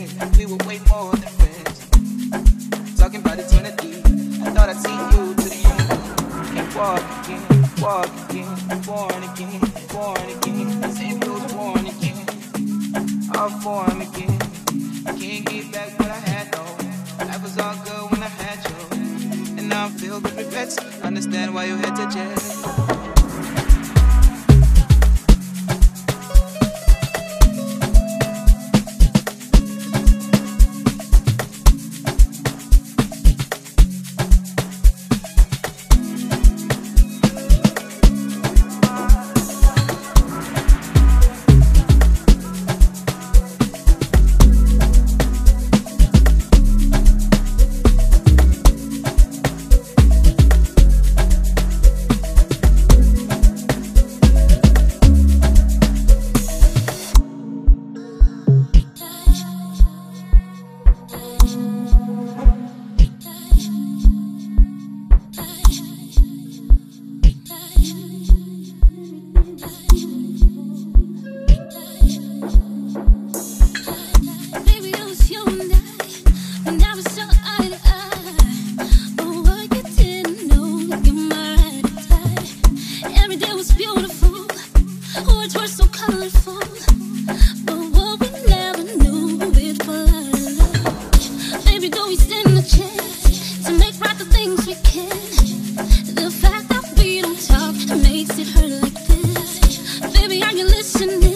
again. We were way more than friends. Talking about eternity. I thought I'd see you to the end. Can't walk again, born again. Same rules, born again. All form again. I can't get back what I had, no. Life was all good when I had you. And now I'm filled with regrets. Understand why you had to jail.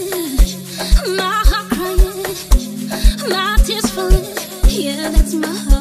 Yeah, that's my heart.